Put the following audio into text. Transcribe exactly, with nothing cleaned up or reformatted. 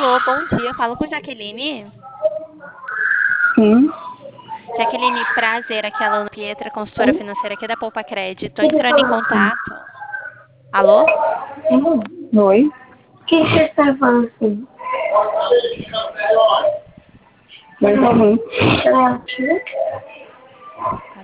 Alô, bom dia. Falo com Jaqueline. Sim. Jaqueline, prazer. Aqui é a Ana Pietra, consultora financeira aqui da Poupa Crédito. Tô entrando em contato. Alô? Oi. O que você está falando assim? Mais ou menos.